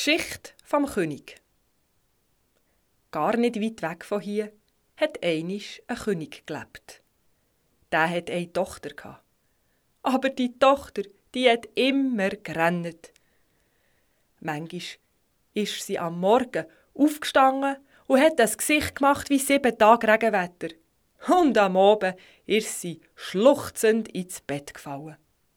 Geschichte vom König. Gar nicht weit weg von hier hat einisch ein König gelebt. Der hat eine Tochter gehabt. Aber die Tochter, die hat immer gerannt. Manchmal ist sie am Morgen aufgestanden und hat das Gesicht gemacht wie 7 Tage Regenwetter. Und am Abend ist sie schluchzend ins Bett gefallen.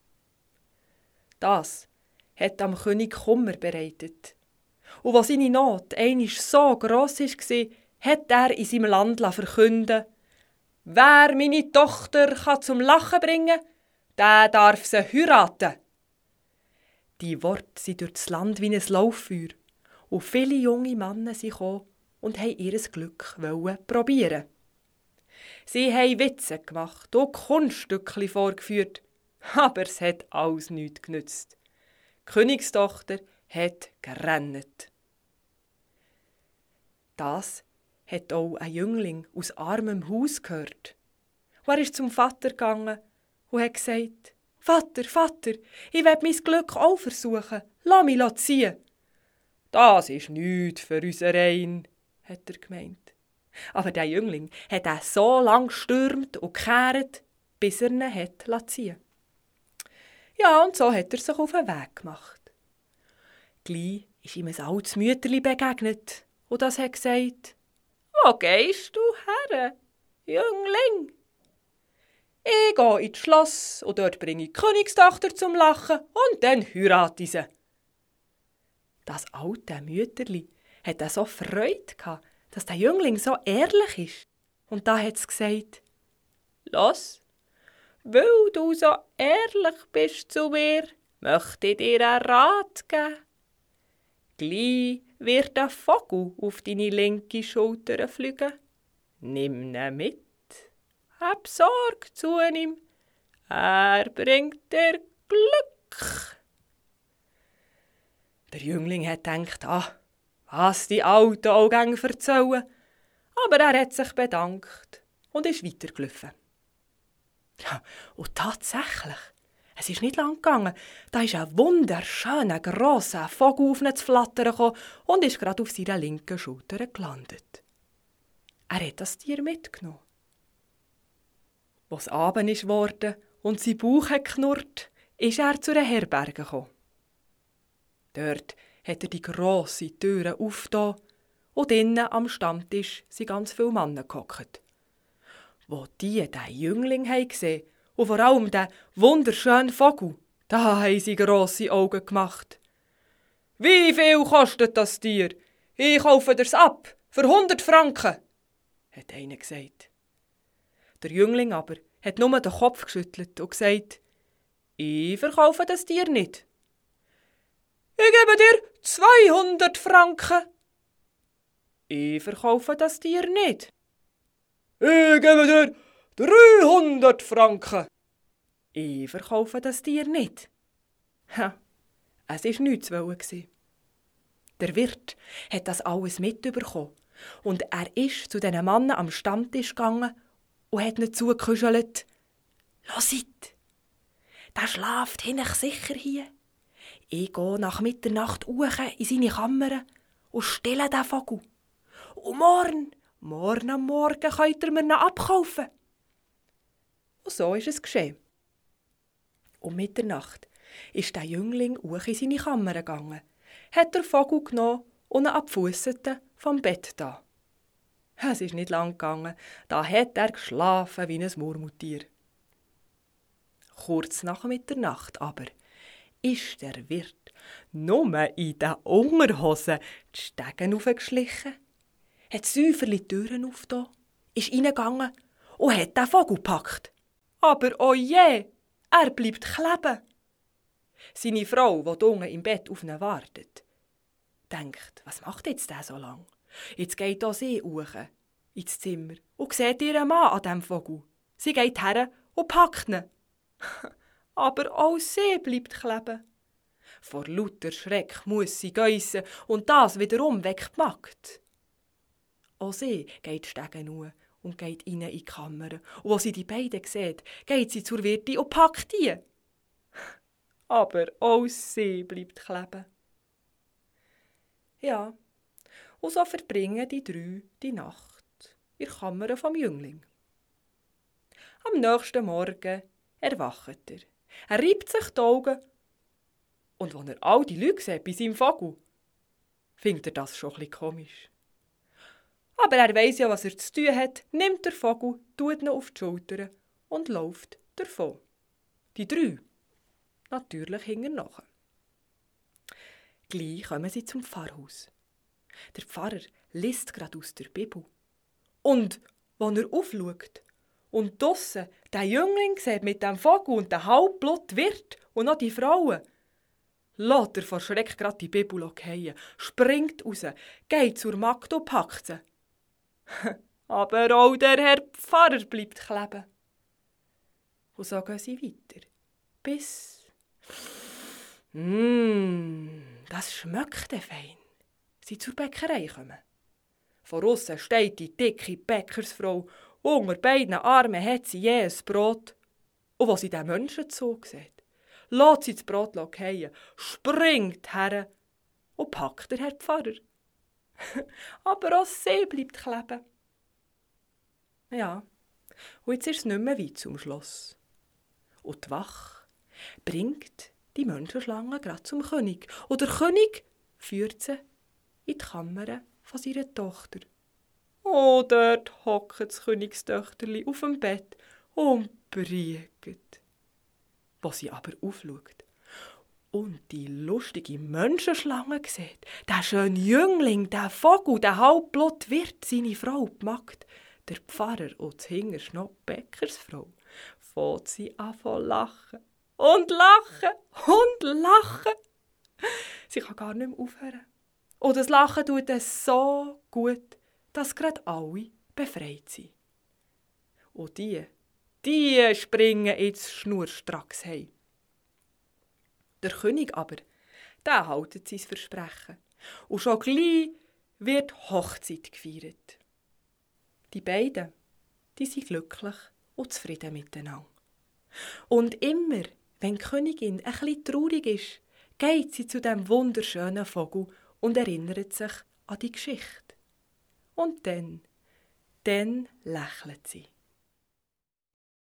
Das hat am König Kummer bereitet. Und als seine Not einmal so gross war, hat er in seinem Land verkünden: «Wer meine Tochter zum Lachen bringen kann, der darf sie heiraten.» Die Worte sind durch das Land wie ein Lauffeuer. Und viele junge Männer sind gekommen und wollten ihr Glück probieren. Sie haben Witze gemacht und Kunststückchen vorgeführt, aber es hat alles nichts genützt. Die Königstochter hat gerannt. Das hat auch ein Jüngling aus armem Haus gehört. Er ist zum Vater gegangen und hat gesagt: «Vater, Vater, ich will mein Glück auch versuchen. Lass mich ziehen.» «Das ist nichts für unseren Rein», hat er gemeint. Aber der Jüngling hat er so lange gestürmt und gekehrt, bis er ihn ziehen. Ja, und so hat er sich auf den Weg gemacht. Gleich ist ihm ein altes Mütterli begegnet und das hat gesagt: «Wo gehst du her, Jüngling?» «Ich gehe ins Schloss und dort bringe ich die Königstochter zum Lachen und dann heirate ich sie.» Das alte Mütterli hat so Freude gehabt, dass der Jüngling so ehrlich ist. Und da hat es gesagt: «Los, weil du so ehrlich bist zu mir, möchte ich dir einen Rat geben. Gleich wird ein Vogel auf deine linke Schulter fliegen. Nimm ihn mit, hab Sorge zu ihm, er bringt dir Glück.» Der Jüngling hat gedacht: was die Alten auch gern erzählen. Aber er hat sich bedankt und ist weitergelaufen. Ja, und tatsächlich, es ist nicht lang gegangen, da ist ein wunderschöner, grosser Vogel auf ihn zu flattern gekommen und ist gerade auf seiner linken Schulter gelandet. Er hat das Tier mitgenommen. Als es Abend ist geworden und sein Bauch hat geknurrt, ist er zu einer Herberge gekommen. Dort hat er die grosse Türe aufgetan und innen am Stammtisch sind ganz viele Männer gehockt. Wo die den Jüngling gesehen haben und vor allem den wunderschönen Vogel, da haben sie grosse Augen gemacht. «Wie viel kostet das Tier? Ich kaufe dir's ab, für 100 Franken, hat einer gesagt. Der Jüngling aber hat nur den Kopf geschüttelt und gesagt: «Ich verkaufe das Tier nicht.» «Ich gebe dir 200 Franken.» «Ich verkaufe das Tier nicht.» «Ich gebe dir 300 Franken.» «Ich verkaufe das Tier nicht.» Ha, es war nichts zu wollen. Der Wirt hat das alles mitbekommen und er ist zu diesen Männern am Stammtisch gegangen und hat ihnen zugekuschelt: «Hört, der schlaft hinech sicher hier. Ich gehe nach Mitternacht hoch in seine Kammer und stille den Vogel. Und morgen am Morgen könnt ihr mir ihn abkaufen.» Und so ist es geschehen. Um Mitternacht ist der Jüngling hoch in seine Kammer gegangen, hat den Vogel genommen und ihn an die Fussette vom Bett da. Es ist nicht lang gegangen, da hat er geschlafen wie ein Murmeltier. Kurz nach Mitternacht aber ist der Wirt nur in den Unterhosen die Stegen hochgeschlichen, hat säuferli die Türen aufgetan, ist reingegangen und hat den Vogel gepackt. Aber oje, er bleibt kleben. Seine Frau, die unten im Bett auf ihn wartet, denkt: «Was macht jetzt der so lang? Jetzt geht auch sie hoch ins Zimmer und sieht ihren Mann an diesem Vogel. Sie geht her und packt ihn. Aber auch sie bleibt kleben. Vor lauter Schreck muss sie geissen und das wiederum weckt die Magd. Auch sie geht Stegen hoch und geht rein in die Kammer. Und als sie die beiden sieht, geht sie zur Wirtin und packt die. Aber auch sie bleibt kleben. Ja, und so verbringen die 3 die Nacht in der Kammer vom Jüngling. Am nächsten Morgen erwacht er. Er reibt sich die Augen und als er all die Leute sieht bei seinem Vogel, findet er das schon ein bisschen komisch. Aber er weiss ja, was er zu tun hat, nimmt den Vogel, tut ihn auf die Schulter und läuft davon. Die 3 natürlich hinterher. Gleich kommen sie zum Pfarrhaus. Der Pfarrer liest gerade aus der Bibel. Und als er aufschaut und draussen den Jüngling sieht mit dem Vogel und dem halbblut Wirt und noch die Frauen, lässt er vor Schreck gerade die Bibel fallen, springt raus, geht zur Magd und packt sie. Aber auch der Herr Pfarrer bleibt kleben. Und so gehen sie weiter. Bis... das schmeckt fein. Sie zur Bäckerei kommen. Von aussen steht die dicke Bäckersfrau. Unter beiden Armen hat sie je ein Brot. Und als sie den Menschen zusieht, lässt sie das Brot fallen, springt her und packt den Herr Pfarrer. Aber auch sie bleibt kleben. Ja, und jetzt ist es nicht mehr weit zum Schloss. Und die Wache bringt die Menschenschlange gerade zum König. Und der König führt sie in die Kammer von seiner Tochter. Oh, dort hockt das Königstöchterli auf dem Bett und briegt. Als sie aber aufschaut und die lustige Menschenschlange sieht, der schöne Jüngling, der Vogel, der halbblut Wirt, seine Frau, die Magd, der Pfarrer und das hinterste die Bäckersfrau, fängt sie an zu lachen. Und lachen und lachen. Sie kann gar nicht mehr aufhören. Und das Lachen tut es so gut, dass gerade alle befreit sind. Und die springen jetzt schnurstracks heim. Der König aber, der hält sein Versprechen. Und schon gleich wird Hochzeit gefeiert. Die beiden, die sind glücklich und zufrieden miteinander. Und immer, wenn die Königin ein bisschen traurig ist, geht sie zu dem wunderschönen Vogel und erinnert sich an die Geschichte. Und dann lächelt sie.